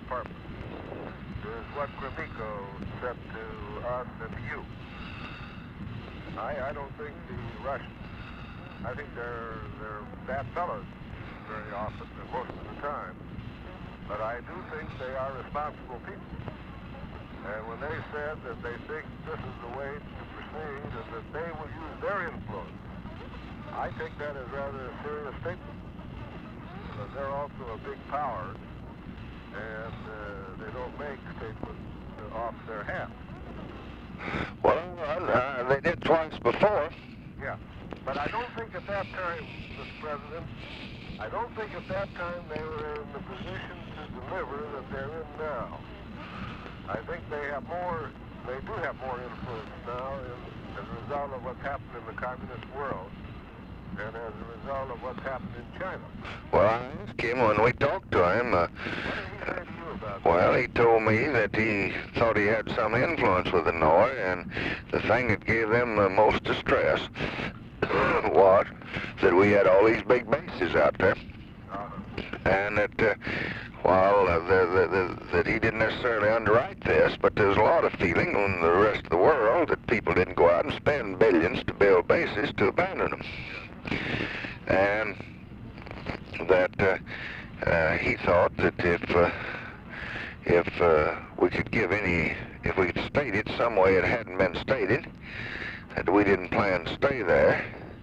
Department is what Gromyko said to us and to you. I don't think the Russians, I think they're bad fellows very often, and most of the time. But I do think they are responsible people. And when they said that they think this is the way to proceed and that they will use their influence, I take that as rather a serious statement. Because they're also a big power, and they don't make statements off their hat. Well, they did twice before. Yeah. But I don't think at that time, Mr. President, I don't think at that time they were in the position to deliver that they're in now. I think they do have more influence now as a result of what's happened in the communist world and as a result of what's happened in China. Well, I asked him when we talked to him. What did he say to you about that? Well, he told me that he thought he had some influence with the Hanoi, and the thing that gave them the most distress was that we had all these big bases out there, and that that he didn't necessarily underwrite this, but there's a lot of feeling in the rest of the world that people didn't go out and spend billions to build bases to abandon them, and that he thought that if we could give if we could state it some way it hadn't been stated, that we didn't plan to stay there,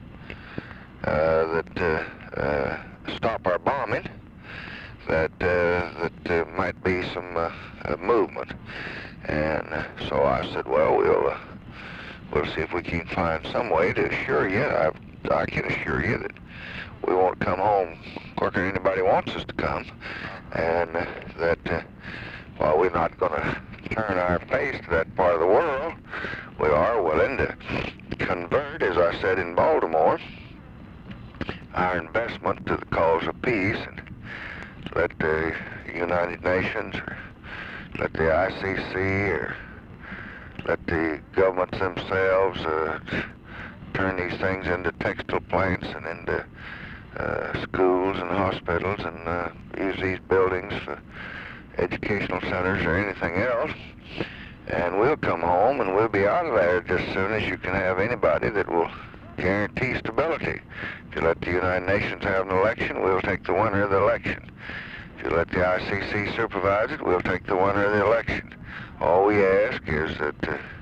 stop our bombing, that might be some movement. And so I said, well, we'll see if we can find some way to assure you. I can assure you that we won't come home quicker than anybody wants us to come, and that while we're not going to turn our face to that part of the world, we are willing to convert, as I said in Baltimore, our investment to the cause of peace, and let the United Nations, or let the ICC, or let the governments themselves turn these things into textile plants and into schools and hospitals, and use these buildings for educational centers or anything else, and we'll come home and we'll be out of there just as soon as you can have anybody that will guarantee stability. If you let the United Nations have an election, we'll take the winner of the election. If you let the ICC supervise it, we'll take the winner of the election. All we ask is that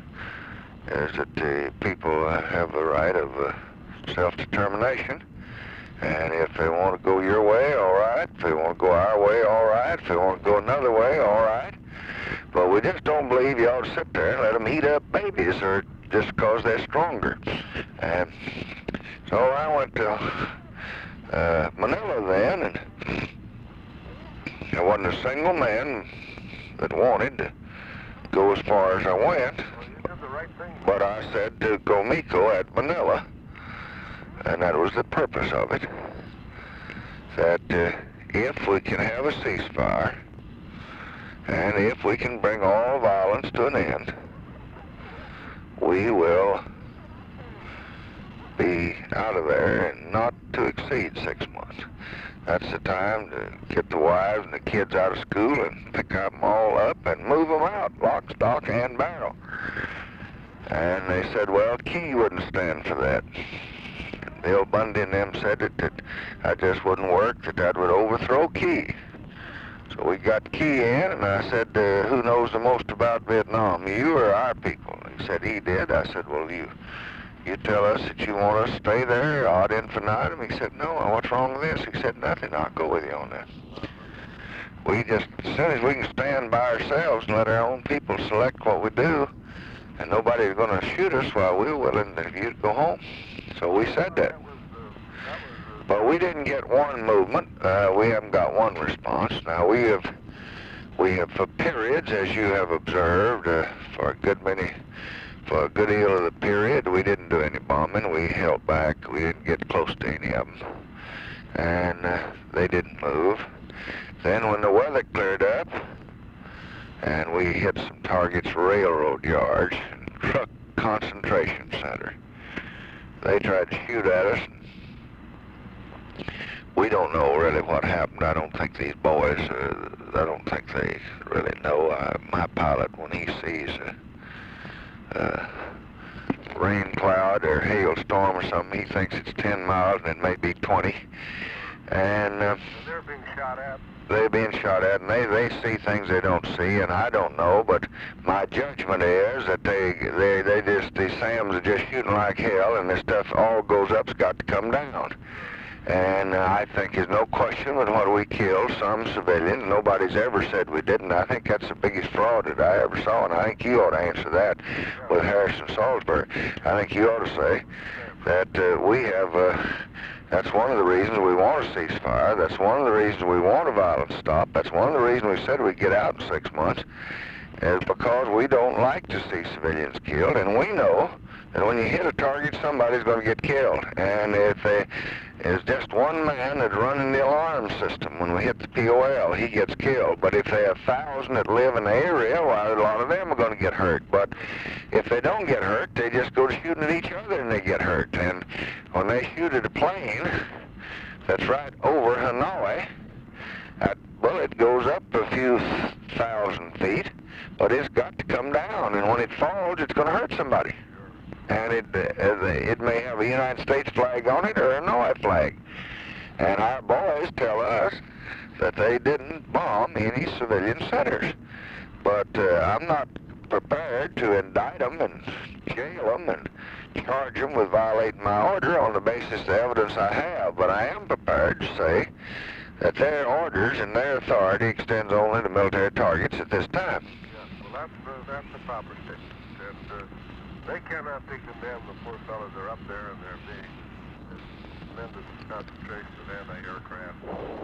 the people have the right of self-determination. And if they want to go your way, all right. If they want to go our way, all right. If they want to go another way, all right. But we just don't believe you ought to sit there and let them eat up babies or just because they're stronger. And so I went to Manila then, and there wasn't a single man that wanted to go as far as I went. Well, you did the right thing. But I said to Gromyko at Manila, and that was the purpose of it, that if we can have a ceasefire, and if we can bring all violence to an end, we will be out of there in not to exceed 6 months. That's the time to get the wives and the kids out of school and pick them all up and move them out, lock, stock, and barrel. And they said, well, Key wouldn't stand for that. Bill Bundy and them said that just wouldn't work, that would overthrow Key. So we got Key in, and I said, who knows the most about Vietnam, you or our people? He said he did. I said, well, you tell us that you want us to stay there ad infinitum. He said, no, what's wrong with this? He said, nothing, I'll go with you on that. We just, as soon as we can stand by ourselves and let our own people select what we do, and nobody's going to shoot us while we're willing to go home. So we said that. But we didn't get one movement. We haven't got one response. Now we have for periods, as you have observed, for a good deal of the period, we didn't do any bombing. We held back. We didn't get close to any of them, and they didn't move. Then when the weather cleared up, and we hit some targets, railroad yards, and truck concentration center, they tried to shoot at us. we don't know really what happened. I don't think these boys, I don't think they really know. My pilot, when he sees a rain cloud or hailstorm or something, he thinks it's 10 miles and it may be 20. And they're being shot at. They're being shot at, and they see things they don't see, and I don't know, but my judgment is that these SAMs are just shooting like hell, and this stuff all goes up's got to come down. And I think there's no question with what we killed, some civilians. Nobody's ever said we didn't. I think that's the biggest fraud that I ever saw, and I think you ought to answer that with Harrison Salisbury. I think you ought to say that we have... That's one of the reasons we want a ceasefire. That's one of the reasons we want a violent stop. That's one of the reasons we said we'd get out in 6 months, is because we don't like to see civilians killed, and we know that when you hit a target, somebody's going to get killed. And if there's just one man that's running the alarm system when we hit the POL, he gets killed. But if they have 1,000 that live in the area, well, a lot of them are going to get hurt. But if they don't get hurt, they just go to shooting at each other and they get hurt. And when they shoot at a plane that's right over Hanoi, that bullet goes up a few thousand feet, but it's got to come down. And when it falls, it's going to hurt somebody. And it may have a United States flag on it or a Hanoi flag. And our boys tell us that they didn't bomb any civilian centers. But I'm not prepared to indict them and jail them and charge them with violating my order on the basis of the evidence I have. But I am prepared to say that their orders and their authority extends only to military targets at this time. Yeah, well, that's the proper statement. And, they cannot be condemned. The poor fellows are up there and they're being tremendous concentration of anti-aircraft.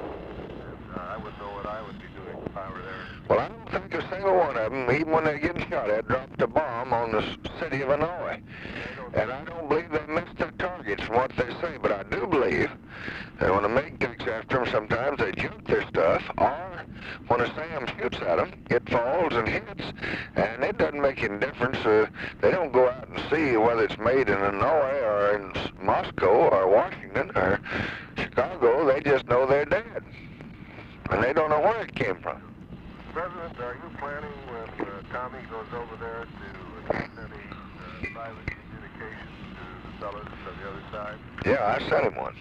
And I would know what I would be doing if I were there. Well, I don't think a single one of them, even when they're getting shot at, dropped a bomb on the city of Hanoi. And I don't believe they missed their targets from what they say, but I do believe that when a MiG takes after them, sometimes they junk their stuff, or when a SAM shoots at them, it falls and hits, and it doesn't make any difference. They don't go out and see whether it's made in Hanoi or in Moscow or Washington or Chicago. They just know they're dead, and they don't know where it came from. President, are you planning when Tommy goes over there to attempt any private communications to the fellows on the other side? Yeah, I sent him one.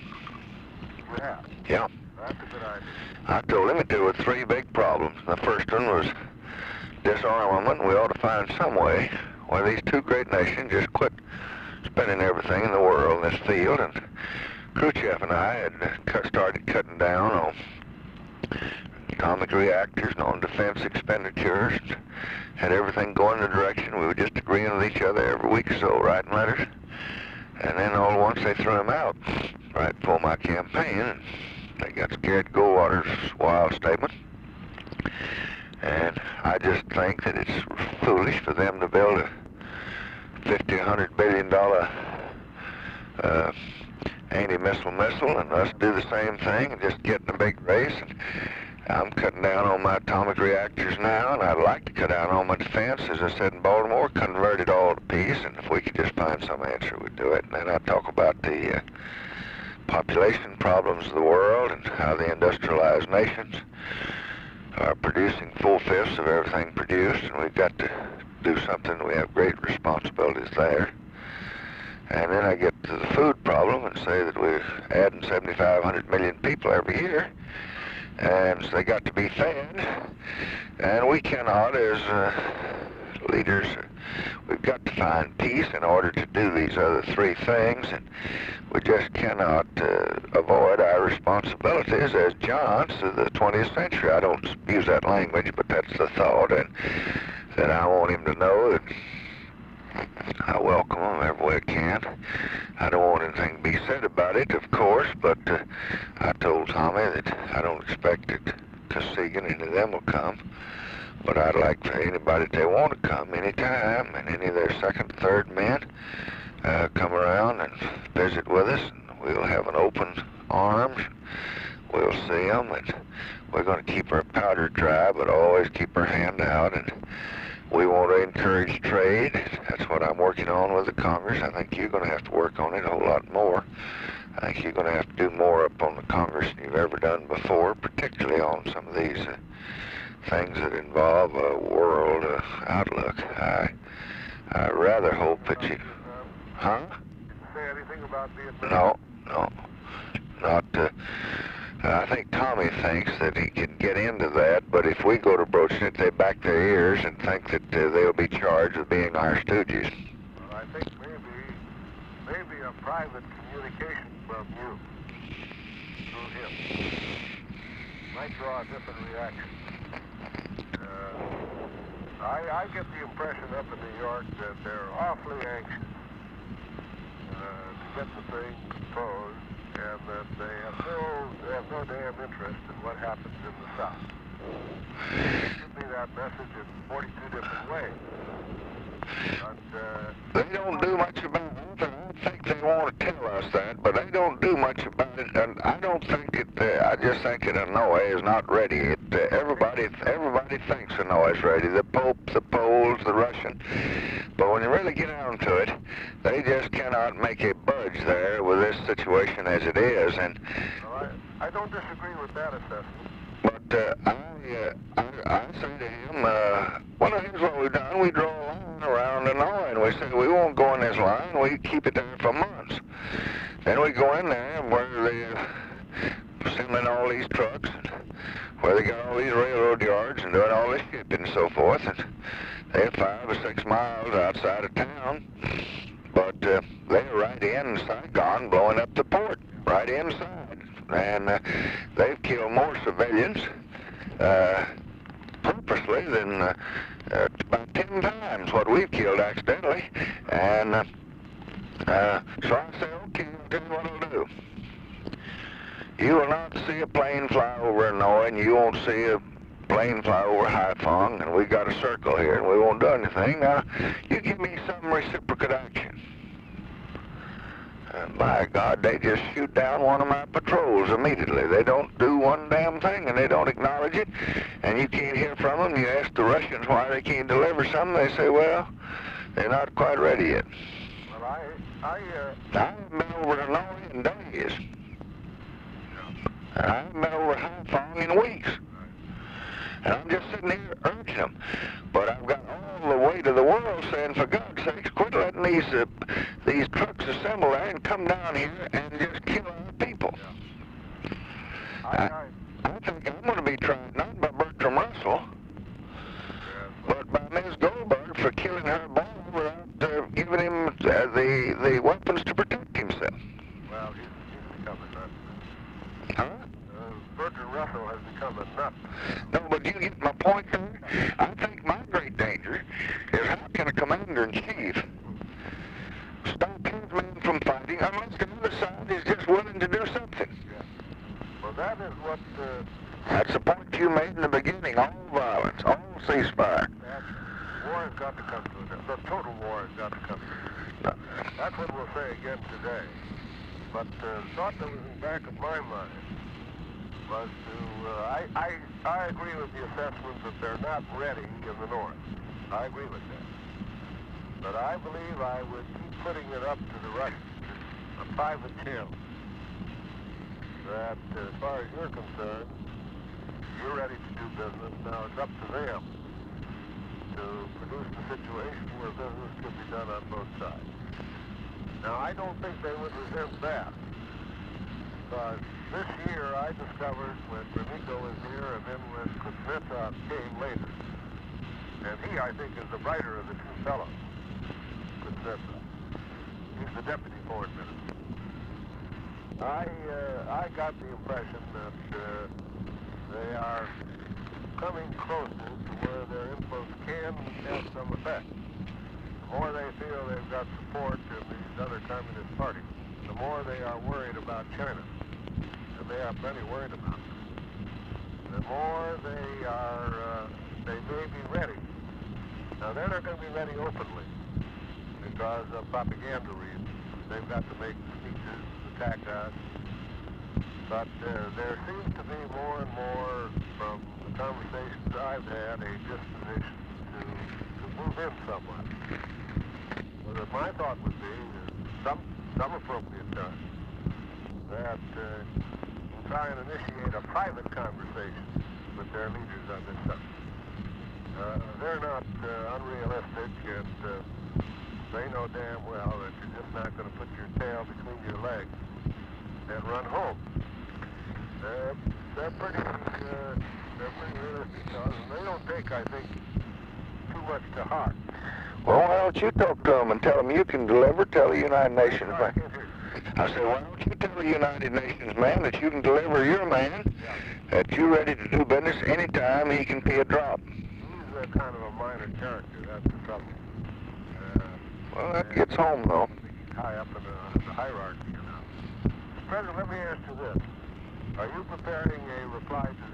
You have? Yeah. That's a good idea. I told him that there were 3 big problems. The first one was disarmament. We ought to find some way where these 2 great nations just quit spending everything in the world in this field. And Khrushchev and I had started cutting down on atomic reactors and on defense expenditures, and had everything going in the direction we were just agreeing with each other every week or so, writing letters. And then all at once they threw him out right before my campaign, and they got scared to Goldwater's wild statement. And I just think that it's foolish for them to build a $50-100 billion anti-missile missile and us do the same thing and just get in a big race. And I'm cutting down on my atomic reactors now, and I'd like to cut down on my defense, as I said in Baltimore, convert it all to peace, and if we could just find some answer, we'd do it. And then I'd talk about the population problems of the world and how the industrialized nations are producing 4/5 of everything produced, and we've got to do something. We have great responsibilities there. And then I get to the food problem and say that we're adding 7,500 million people every year, and so they got to be fed. And we cannot, as leaders, we've got to find peace in order to do these other 3 things, and we just cannot avoid our responsibilities as giants of the 20th century. I don't use that language, but that's the thought, and that I want him to know that I welcome him everywhere I can. I don't want anything to be said about it, of course, but I told Tommy that I don't expect that Kosygin and any of them will come, but I'd like for anybody that they want to come anytime, and any of their 2nd, 3rd men come around and visit with us, and we'll have an open arms. We'll see them, and we're going to keep our powder dry, but always keep our hand out, and We want to encourage trade. That's what I'm working on with the Congress. I think you're going to have to work on it a whole lot more. I think you're going to have to do more up on the Congress than you've ever done before, particularly on some of these things that involve a world outlook. I rather hope that you... Huh? Did you say anything about Vietnam? No. Not... I think Tommy thinks that he can get into that, but if we go to broaching it, they back their ears and think that they'll be charged with being our stooges. Well, I think maybe a private communication from you through him might draw a different reaction. I get the impression up in New York that they're awfully anxious to get the thing composed, and that they have no damn interest in what happens in the South. They give me that message in 42 different ways. They don't do much about it. I think they want to tell us that, but they don't do much about it. And I don't think it. I just think that Hanoi is not ready. Everybody thinks Hanoi is ready. The Pope, the Poles, the Russian. But when you really get down to it, they just cannot make a budge there with this situation as it is. And well, I don't disagree with that assessment. But I say to him, well, here's what we've done. We draw a line around Hanoi, and we say we won't go in this line. We keep it there for months. Then we go in there where they assembling all these trucks, and where they got all these railroad yards and doing all this shipping and so forth. And they're 5 or 6 miles outside of town, but they're right in Saigon, blowing up the port, right inside. And they've killed more civilians purposely than about 10 times what we've killed accidentally. And so I say, okay, I'll tell you what I'll do. You will not see a plane fly over Hanoi, and you won't see a plane fly over Haiphong, and we've got a circle here, and we won't do anything. Now, you give me some reciprocate action. And by God, they just shoot down one of my patrols immediately. They don't do one damn thing, and they don't acknowledge it, and you can't hear from them. You ask the Russians why they can't deliver something, they say, well, they're not quite ready yet. Well, I haven't been over Hanoi in days. And I haven't been over Haiphong in weeks. And I'm just sitting here urging them. But I've got all the weight of the world saying, for God's sakes, quit letting these trucks assemble there and come down here and just kill our people. I think I'm going to be tried not by Bertram Russell, but by Ms. Goldberg for killing her boy without giving him the weapons to protect himself. Well, he's become a nut. Huh? Bertrand Russell has become a nut. No, but you get my point there? I think my great danger is how can a commander-in-chief stop his men from fighting unless the other side is just willing to do something? Yeah. Well, that is what... That's the point you made in the beginning. All violence, all ceasefire. War has got to come to an end. The total war has got to come to an end. That's what we'll say again today. But the thought that was in the back of my mind was to, I agree with the assessment that they're not ready in the North. I agree with that. But I believe I would keep putting it up to the Russians, a private channel, that as far as you're concerned, you're ready to do business. Now it's up to them to produce the situation where business can be done on both sides. Now I don't think they would resent that. Because this year I discovered when Gromyko was here and then when Kuznetsov came later. And he, I think, is the brighter of the two fellows, Kuznetsov. He's the deputy foreign minister. I got the impression that they are coming closer to where their influence can have some effect. The more they feel they've got support in these other communist parties, the more they are worried about China. And they are plenty worried about it. The more they are, they may be ready. Now, they're not going to be ready openly because of propaganda reasons. They've got to make speeches, attack us. But there seems to be more and more, from the conversations I've had, a disposition to move in somewhat. Well, my thought would be some appropriate time that you try and initiate a private conversation with their leaders on this subject. They're not unrealistic, and they know damn well that you're just not going to put your tail between your legs and run home. They're pretty realistic fellows, and they don't take, I think, too much to heart. Well, why don't you talk to them and tell them you can deliver? Tell the United Nations I man. can't hear you. I said, why don't you tell the United Nations man that you can deliver your man, that you're ready to do business anytime he can pay a drop. He's kind of a minor character, that's the trouble. Well, that gets home, though. He's high up in the hierarchy, you know. Mr. President, let me ask you this. Are you preparing a reply to